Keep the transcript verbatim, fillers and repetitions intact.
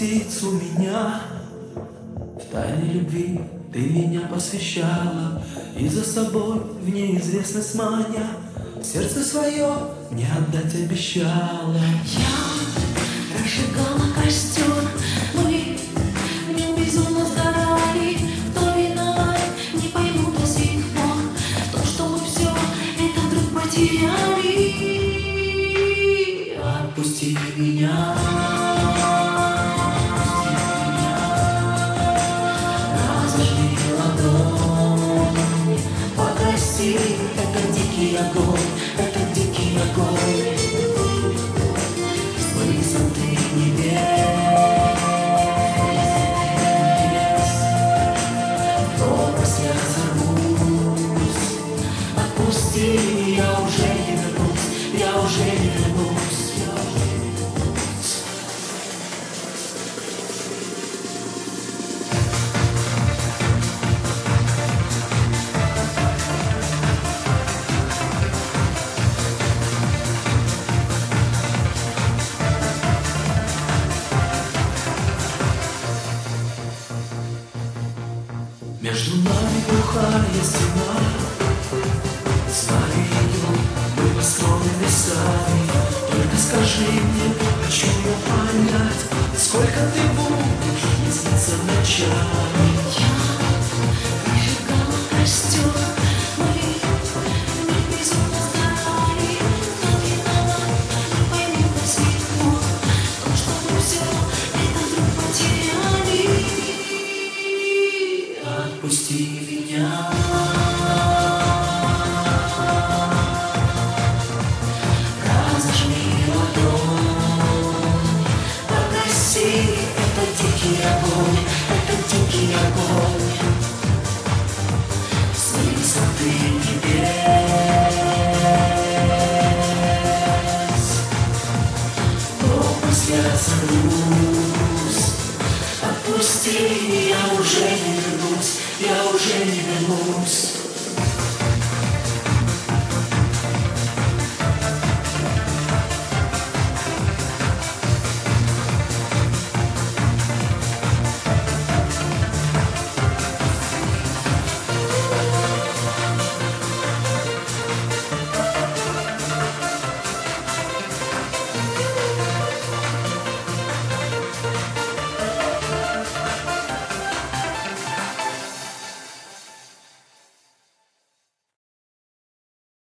месяц у меня. В тайне любви ты меня посвящала, и за собой в неизвестность маня сердце свое мне отдать обещала. Я разжигала костер, мы в нем безумно сгорали. Кто виноват, не пойму до сих пор. То, что мы все это вдруг потеряли. Отпусти меня. Это дикий огонь, это дикий огонь. С высоты небес пропасть я взорвусь. Отпусти, я уже не вернусь, я уже не вернусь, я уже не вернусь. Между нами глухая стена, знали ее, мы построены весами. Только скажи мне, хочу я понять, сколько ты будешь не сниться ночами. Я разжигала костер, мы в нем безумно сгорали. Кто виноват, не пойму до сих пор. То, что мы все это вдруг потеряли. Отпусти меня. Разожми ладонь, Погаси, это дикий огонь, это дикий огонь. С высоты небес пропасть я взорвусь. Отпусти, я уже не вернусь, я уже не вернусь.